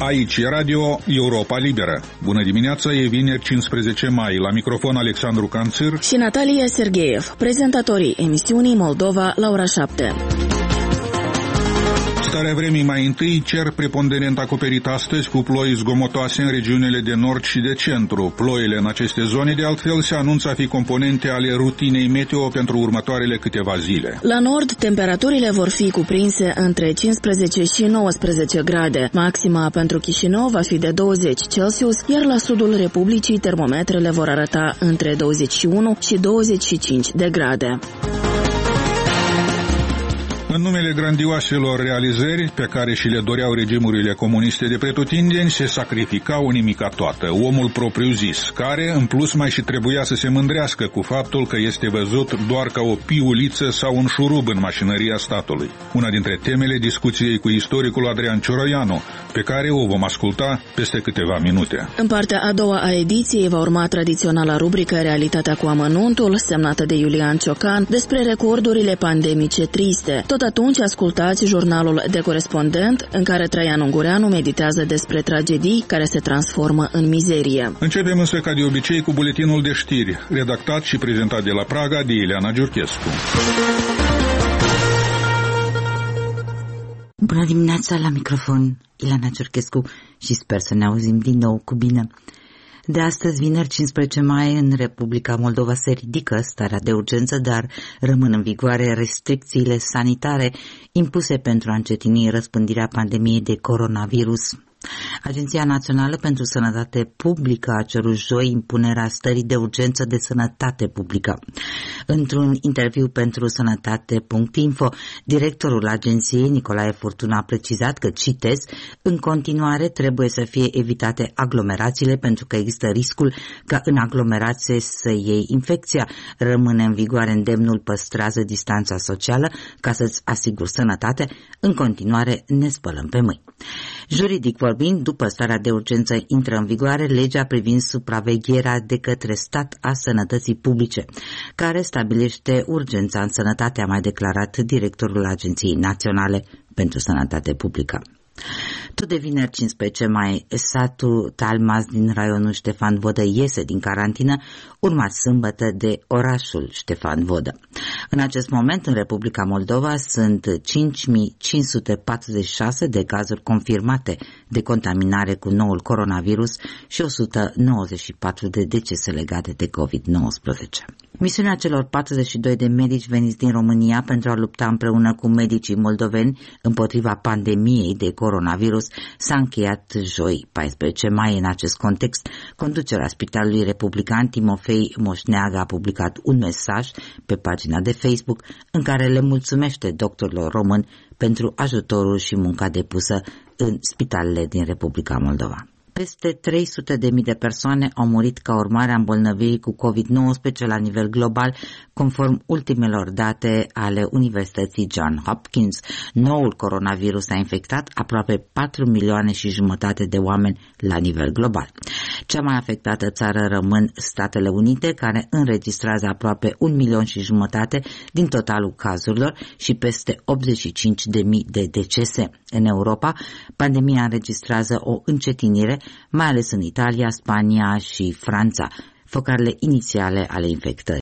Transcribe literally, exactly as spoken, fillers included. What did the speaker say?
Aici e Radio Europa Liberă. Bună dimineața, e vineri cincisprezece mai. La microfon Alexandru Canțir și Natalia Sergeev, prezentatorii emisiunii Moldova la ora șapte. Starea vremii mai întâi, cer preponderent acoperit astăzi cu ploi zgomotoase în regiunile de nord și de centru. Ploile în aceste zone, de altfel, se anunță a fi componente ale rutinei meteo pentru următoarele câteva zile. La nord, temperaturile vor fi cuprinse între cincisprezece și nouăsprezece grade. Maxima pentru Chișinău va fi de douăzeci Celsius, iar la sudul Republicii termometrele vor arăta între douăzeci și unu și douăzeci și cinci de grade. În numele grandioaselor realizări pe care și le doreau regimurile comuniste de pretutindeni, se sacrifica o nimica toată, omul propriu-zis, care, în plus, mai și trebuia să se mândrească cu faptul că este văzut doar ca o piuliță sau un șurub în mașinăria statului. Una dintre temele discuției cu istoricul Adrian Cioroianu, pe care o vom asculta peste câteva minute. În partea a doua a ediției va urma tradiționala rubrică Realitatea cu amănuntul, semnată de Iulian Ciocan, despre recordurile pandemice triste. Tot atunci ascultați jurnalul de corespondent, în care Traian Ungureanu meditează despre tragedii care se transformă în mizerie. Începem însă ca de obicei cu buletinul de știri, redactat și prezentat de la Praga de Ileana Giurchescu. Bună dimineața, la microfon Ileana Giurchescu și sper să ne auzim din nou cu bine. De astăzi, vineri cincisprezece mai, în Republica Moldova se ridică starea de urgență, dar rămân în vigoare restricțiile sanitare impuse pentru a încetini răspândirea pandemiei de coronavirus. Agenția Națională pentru Sănătate Publică a cerut joi impunerea stării de urgență de sănătate publică. Într-un interviu pentru sănătate punct info, directorul agenției, Nicolae Furtuna, a precizat că, citez, în continuare trebuie să fie evitate aglomerațiile pentru că există riscul ca în aglomerație să iei infecția. Rămâne în vigoare îndemnul, păstrează distanța socială ca să-ți asiguri sănătate. În continuare ne spălăm pe mâini. Juridic vorbind, după starea de urgență intră în vigoare legea privind supravegherea de către stat a sănătății publice, care stabilește urgența în sănătate, a mai declarat directorul Agenției Naționale pentru Sănătate Publică. Tot de vineri cincisprezece mai, satul Talmas din raionul Ștefan Vodă iese din carantină, urmat sâmbătă de orașul Ștefan Vodă. În acest moment, în Republica Moldova, sunt cinci mii cinci sute patruzeci și șase de cazuri confirmate de contaminare cu noul coronavirus și o sută nouăzeci și patru de decese legate de covid nouăsprezece. Misiunea celor patruzeci și doi de medici veniți din România pentru a lupta împreună cu medicii moldoveni împotriva pandemiei de coronavirus s-a încheiat joi, paisprezece mai. În acest context, conducerea Spitalului Republican Timofei Moșneagă a publicat un mesaj pe pagina de Facebook în care le mulțumește doctorilor români pentru ajutorul și munca depusă în spitalele din Republica Moldova. Peste trei sute de mii de persoane au murit ca urmare a îmbolnăvirii cu covid nouăsprezece la nivel global, conform ultimelor date ale Universității Johns Hopkins. Noul coronavirus a infectat aproape patru milioane și jumătate de oameni la nivel global. Cea mai afectată țară rămân Statele Unite, care înregistrează aproape un milion și jumătate din totalul cazurilor și peste optzeci și cinci de mii de decese. În Europa, pandemia înregistrează o încetinire, mai ales în Italia, Spania și Franța, focarele inițiale ale infectării.